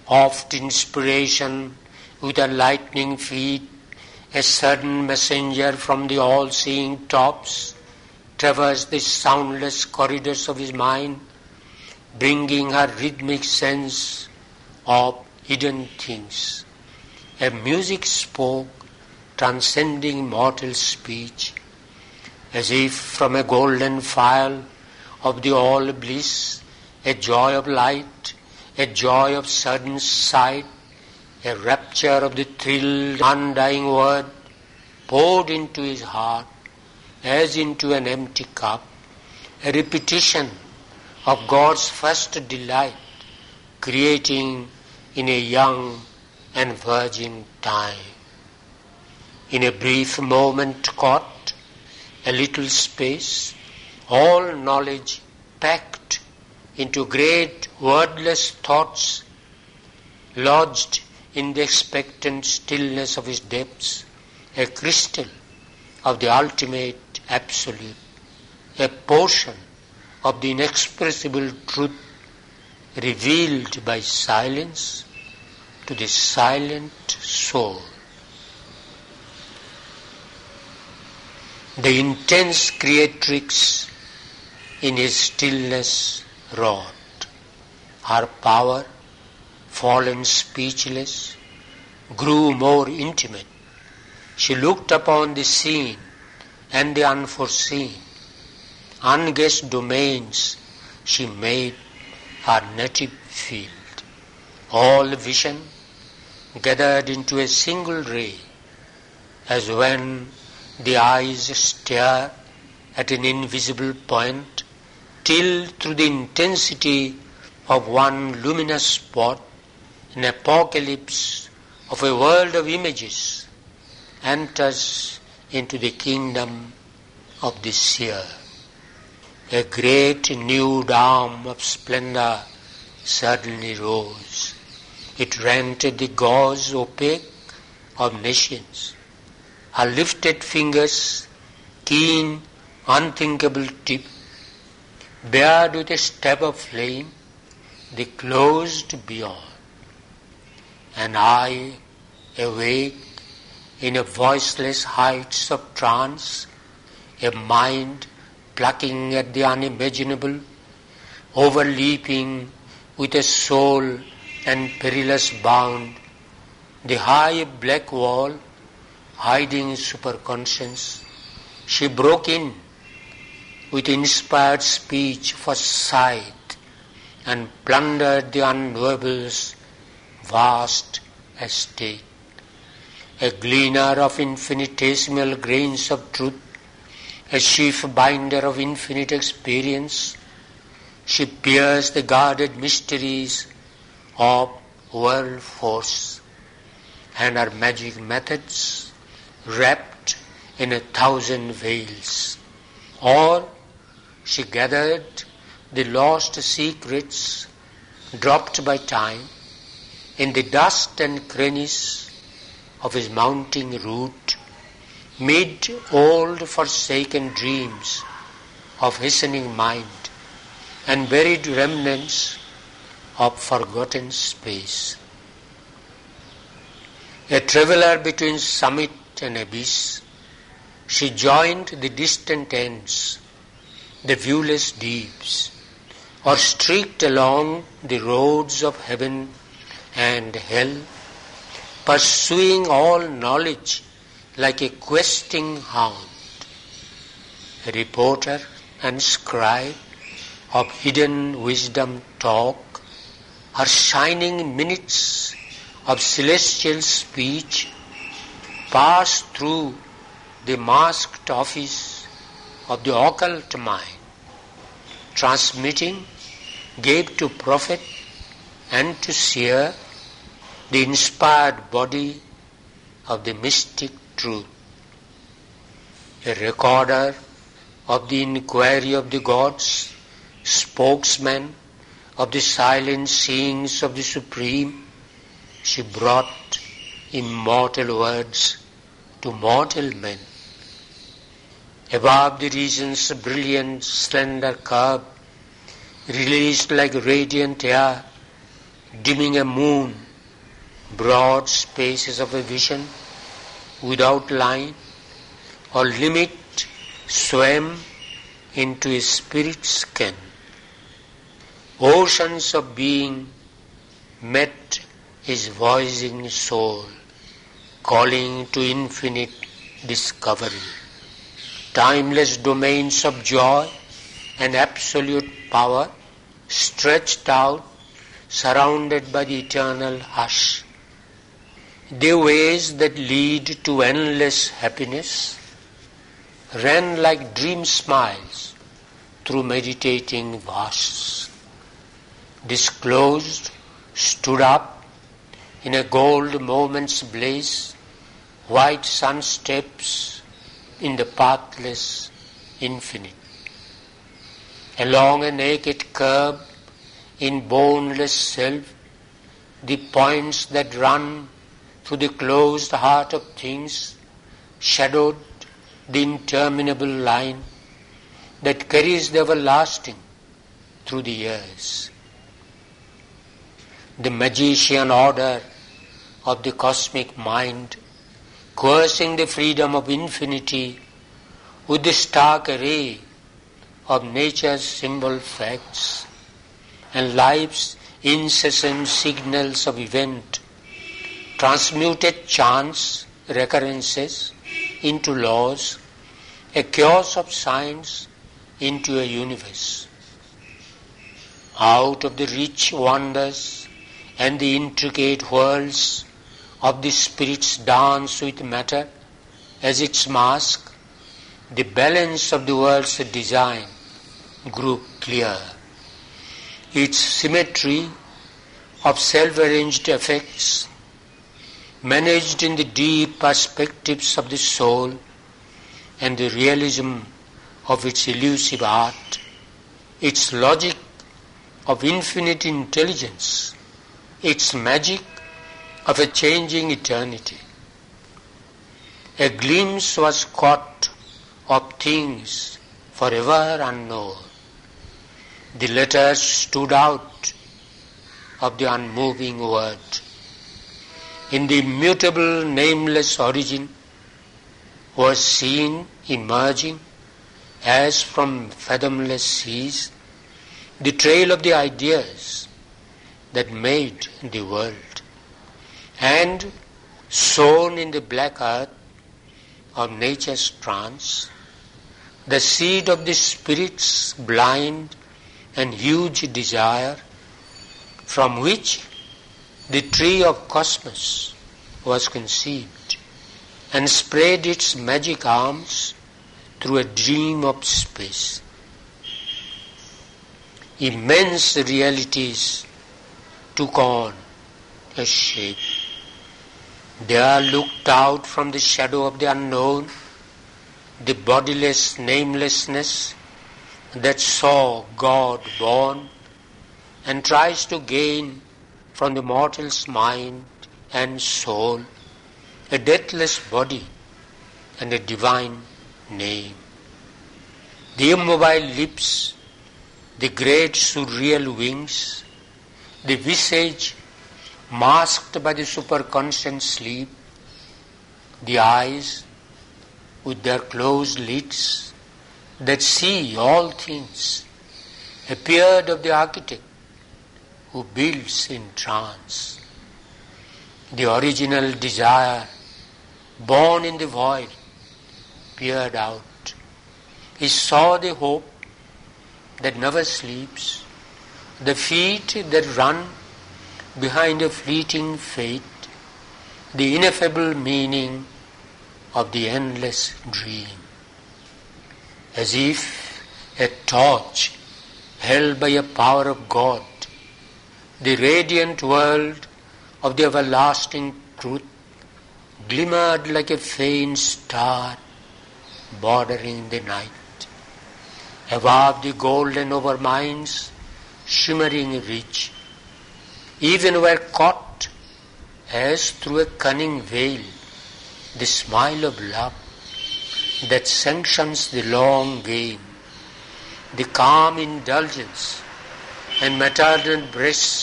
Oft inspiration with a lightning feet, a sudden messenger from the all-seeing tops, traversed the soundless corridors of his mind, bringing her rhythmic sense of hidden things. A music spoke, transcending mortal speech, as if from a golden phial of the all bliss, a joy of light, a joy of sudden sight, a rapture of the thrilled, undying word poured into his heart as into an empty cup, a repetition of God's first delight, creating in a young and virgin time. In a brief moment caught, a little space, all knowledge packed into great wordless thoughts, lodged in the expectant stillness of his depths, a crystal of the ultimate absolute, a portion of the inexpressible truth revealed by silence to the silent soul. The intense creatrix in his stillness wrought. Her power, fallen speechless, grew more intimate. She looked upon the seen and the unforeseen. Unguessed domains she made her native field. All vision gathered into a single ray, as when the eyes stare at an invisible point, till through the intensity of one luminous spot, an apocalypse of a world of images enters into the kingdom of the seer. A great new dawn of splendor suddenly rose. It rented the gauze opaque of nations. Her lifted fingers, keen, unthinkable tip, bared with a stab of flame, they closed beyond. And I, awake in a voiceless heights of trance, a mind plucking at the unimaginable, overleaping with a soul and perilous bound, the high black wall hiding superconscience, she broke in with inspired speech for sight and plundered the unknowable's vast estate. A gleaner of infinitesimal grains of truth, a sheaf binder of infinite experience, she pierced the guarded mysteries of world force, and her magic methods wrapped in 1,000 veils. Or she gathered the lost secrets dropped by time in the dust and crannies of his mounting root, mid old forsaken dreams of hastening mind and buried remnants of forgotten space. A traveller between summit and abyss, she joined the distant ends, the viewless deeps, or streaked along the roads of heaven and hell, pursuing all knowledge like a questing hound. A reporter and scribe of hidden wisdom talk, her shining minutes of celestial speech pass through the masked office of the occult mind, transmitting, gave to prophet and to seer the inspired body of the mystic truth. A recorder of the inquiry of the gods, spokesman of the silent seeings of the Supreme, she brought immortal words to mortal men. Above the reason's brilliant, slender curve, released like radiant air, dimming a moon, broad spaces of a vision without line or limit swam into a spirit's ken. Oceans of being met his voicing soul, calling to infinite discovery. Timeless domains of joy and absolute power stretched out, surrounded by the eternal hush. The ways that lead to endless happiness ran like dream smiles through meditating vasts. Disclosed, stood up in a gold moment's blaze, white sun steps in the pathless infinite. Along a naked curb in boneless self, the points that run through the closed heart of things shadowed the interminable line that carries the everlasting through the years. The magician order of the cosmic mind, coercing the freedom of infinity with the stark array of nature's symbol facts and life's incessant signals of event, transmuted chance recurrences into laws, a chaos of science into a universe. Out of the rich wonders and the intricate worlds of the spirit's dance with matter as its mask, the balance of the world's design grew clear. Its symmetry of self-arranged effects, managed in the deep perspectives of the soul, and the realism of its elusive art, its logic of infinite intelligence, its magic of a changing eternity. A glimpse was caught of things forever unknown. The letters stood out of the unmoving word. In the immutable nameless origin was seen emerging as from fathomless seas the trail of the ideas that made the world, and sown in the black earth of nature's trance, the seed of the spirit's blind and huge desire, from which the tree of cosmos was conceived and spread its magic arms through a dream of space. Immense realities took on a shape. There looked out from the shadow of the unknown the bodiless namelessness that saw God born and tries to gain from the mortal's mind and soul a deathless body and a divine name. The immobile lips, the great surreal wings, the visage masked by the superconscious sleep, the eyes with their closed lids that see all things, appeared of the architect who builds in trance. The original desire, born in the void, peered out. He saw the hope that never sleeps, the feet that run behind a fleeting fate, the ineffable meaning of the endless dream. As if a torch held by a power of God, the radiant world of the everlasting truth glimmered like a faint star bordering the night. Above the golden overminds, shimmering rich, even were caught as through a cunning veil the smile of love that sanctions the long game, the calm indulgence and maternal breasts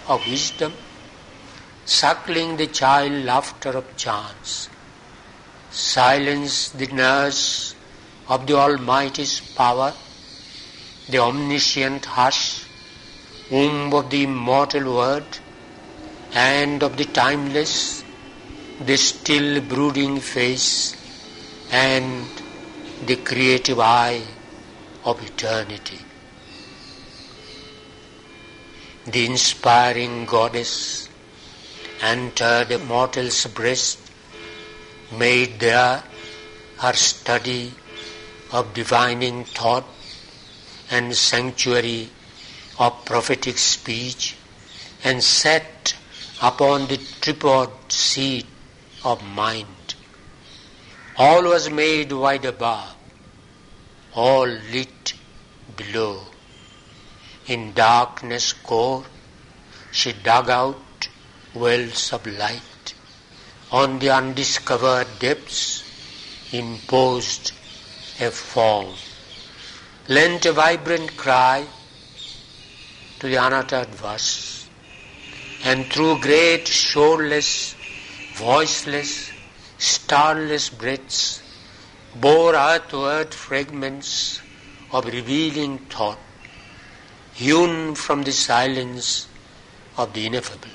of wisdom, suckling the child laughter of chance. Silence the nurse of the Almighty's power, the omniscient hush, womb of the immortal word, and of the timeless, the still brooding face, and the creative eye of eternity. The inspiring goddess entered a mortal's breast, made there her study of divining thought and sanctuary of prophetic speech, and sat upon the tripod seat of mind. All was made wide above, all lit below. In darkness core she dug out wells of light. On the undiscovered depths imposed a form, lent a vibrant cry to the unuttered verse, and through great shoreless, voiceless, starless breaths bore earthward fragments of revealing thought, hewn from the silence of the ineffable.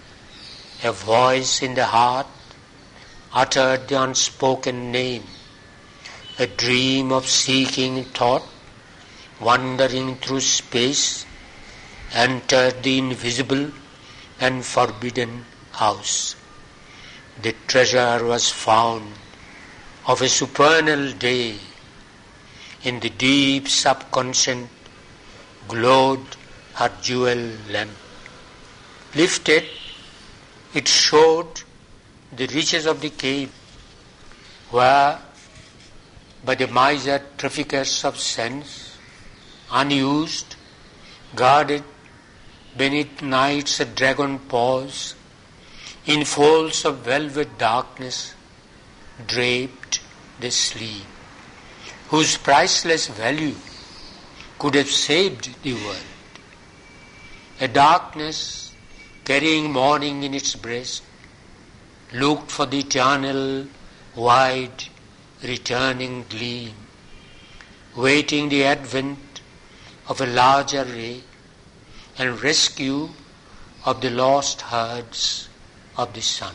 A voice in the heart uttered the unspoken name, a dream of seeking thought, wandering through space, entered the invisible and forbidden house. The treasure was found of a supernal day. In the deep subconscious glowed her jewel lamp. Lifted, it showed the riches of the cave, where, by the miser traffickers of sense, unused, guarded beneath night's dragon paws, in folds of velvet darkness, draped they sleep, whose priceless value could have saved the world. A darkness carrying morning in its breast looked for the eternal, wide, returning gleam, waiting the advent of a larger ray and rescue of the lost herds of the sun.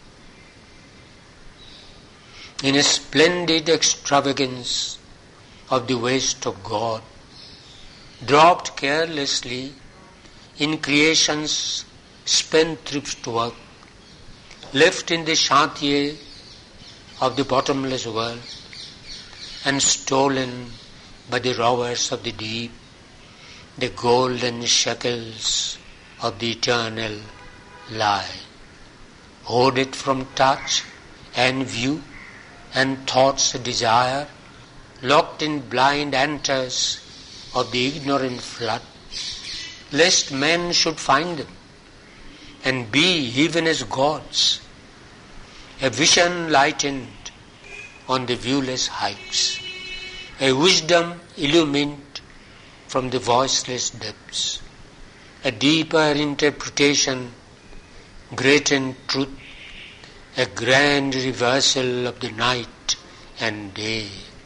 In a splendid extravagance of the waste of God, dropped carelessly in creation's spendthrift work, left in the chantier of the bottomless world, and stolen by the robbers of the deep, the golden shekels of the eternal lie, hoarded from touch and view and thought's desire, locked in blind antres of the ignorant flood, lest men should find them and be even as gods, a vision lightened on the viewless heights, a wisdom illumined from the voiceless depths, a deeper interpretation, greater truth, a grand reversal of the night and day.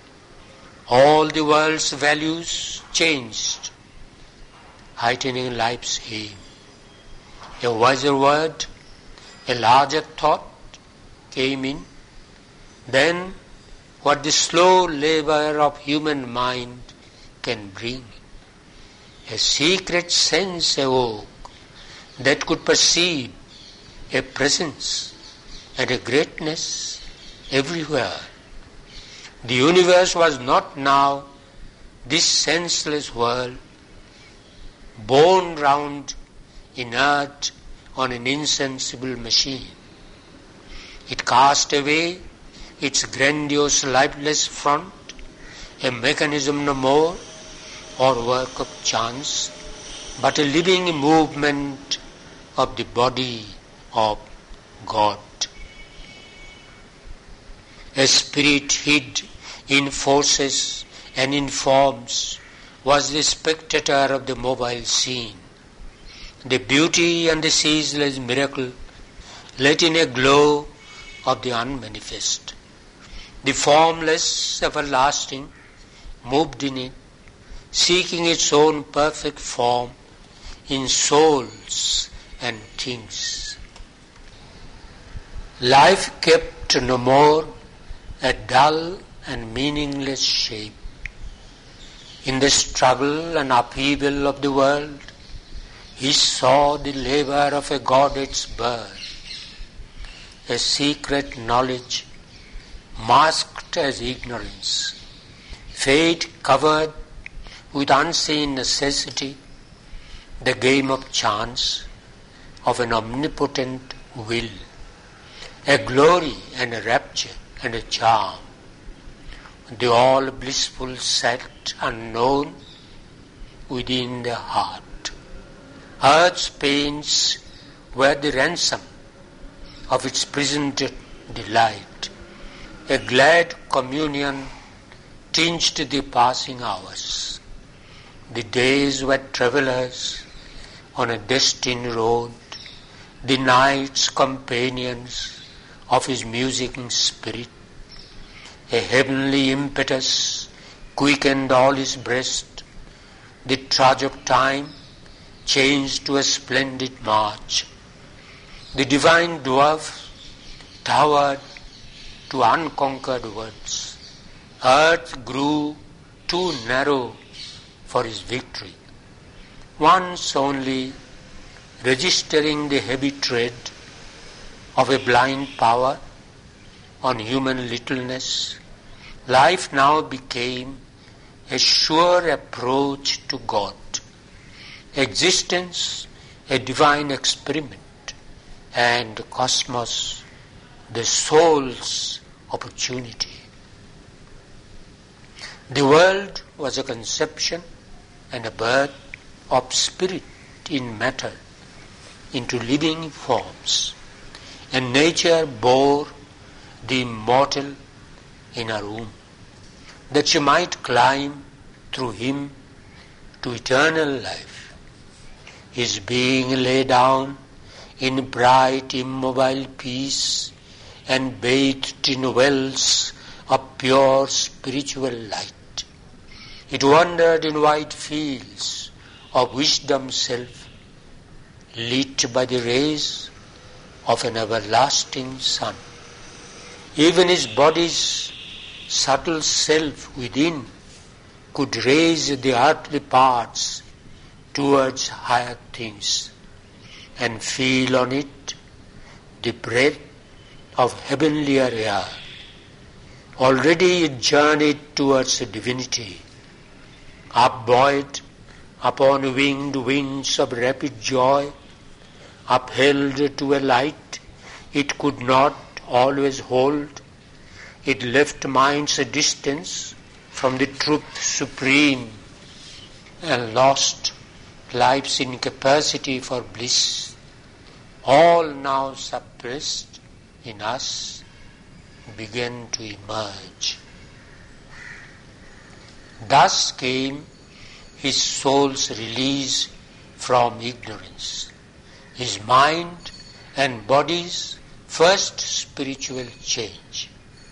All the world's values changed, heightening life's aim. A wiser word, a larger thought came in. Then what the slow labor of human mind can bring. A secret sense awoke that could perceive a presence and a greatness everywhere. The universe was not now this senseless world, borne round inert on an insensible machine. It cast away its grandiose lifeless front, a mechanism no more, or work of chance, but a living movement of the body of God. A spirit hid in forces and in forms was the spectator of the mobile scene, the beauty and the ceaseless miracle, let in a glow of the unmanifest. The formless, everlasting, moved in it, seeking its own perfect form in souls and things. Life kept no more a dull and meaningless shape. In the struggle and upheaval of the world, he saw the labor of a Godhead's birth, a secret knowledge masked as ignorance, fate covered with unseen necessity, the game of chance of an omnipotent will, a glory and a rapture and a charm, the all blissful set unknown within the heart. Earth's pains were the ransom of its prisoned delight. A glad communion tinged the passing hours. The days were travellers on a destined road, the nights companions of his musing spirit. A heavenly impetus quickened all his breast. The trudge of time changed to a splendid march. The divine dwarf towered to unconquered words. Earth grew too narrow for his victory. Once only registering the heavy tread of a blind power on human littleness, life now became a sure approach to God. Existence a divine experiment, and cosmos the soul's opportunity. The world was a conception and a birth of spirit in matter into living forms, and nature bore the immortal in her womb, that she might climb through him to eternal life. His being lay down in bright immobile peace and bathed in wells of pure spiritual light. It wandered in wide fields of wisdom's self, lit by the rays of an everlasting sun. Even his body's subtle self within could raise the earthly parts towards higher things and feel on it the breath of heavenlier air. Already it journeyed towards divinity, upbuoyed upon winged winds of rapid joy, upheld to a light it could not always hold. It left minds a distance from the truth supreme and lost life's incapacity for bliss. All now suppressed in us began to emerge. Thus came his soul's release from ignorance, his mind and body's first spiritual change.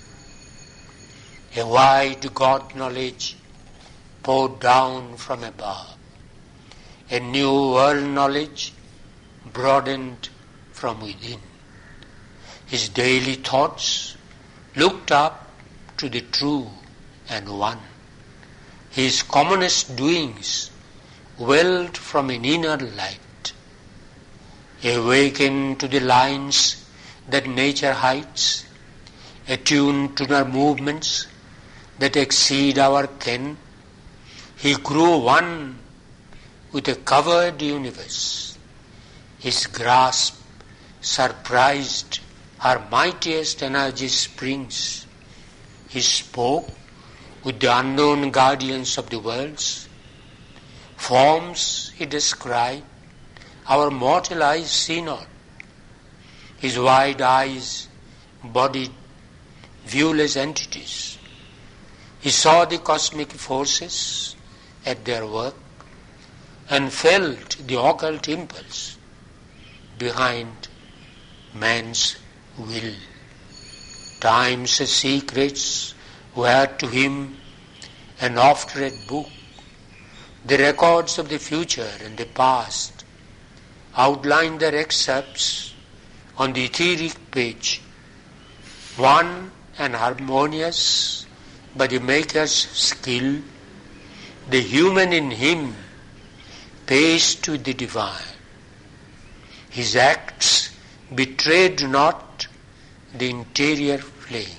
A wide God knowledge poured down from above. A new world knowledge broadened from within. His daily thoughts looked up to the true and one. His commonest doings welled from an inner light. Awakened to the lines that nature hides, attuned to her movements that exceed our ken, he grew one with a covered universe. His grasp surprised her mightiest energy springs. He spoke with the unknown guardians of the worlds. Forms he described, our mortal eyes see not. His wide eyes bodied viewless entities. He saw the cosmic forces at their work, and felt the occult impulse behind man's will. Time's secrets were to him an oft-read book. The records of the future and the past outlined their excerpts on the etheric page, one and harmonious by the Maker's skill. The human in him paced with the divine. His acts betrayed not the interior flame.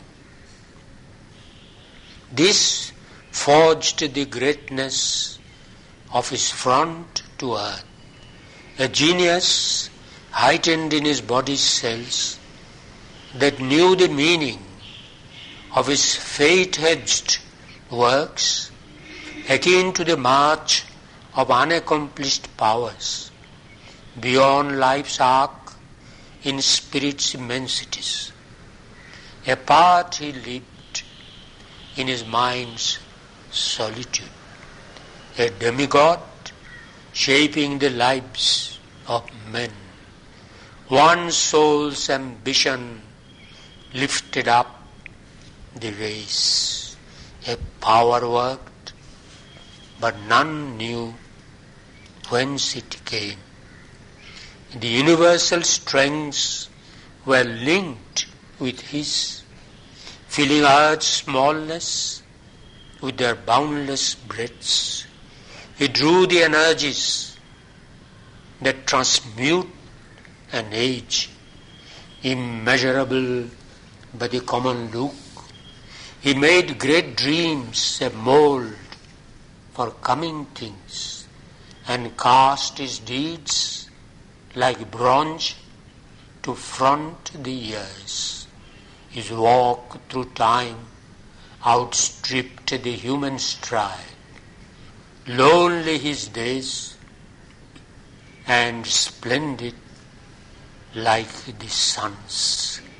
This forged the greatness of his front to earth, a genius heightened in his body's cells that knew the meaning of his fate-hedged works, akin to the march of unaccomplished powers beyond life's arc in spirit's immensities. Apart he lived in his mind's solitude, a demigod shaping the lives of men. One soul's ambition lifted up the race. A power worked, but none knew whence it came. The universal strengths were linked with his, filling earth's smallness with their boundless breadths. He drew the energies that transmute an age, immeasurable by the common look. He made great dreams a mold for coming things, and cast his deeds like bronze to front the years. His walk through time outstripped the human stride. Lonely his days, and splendid like the sun's.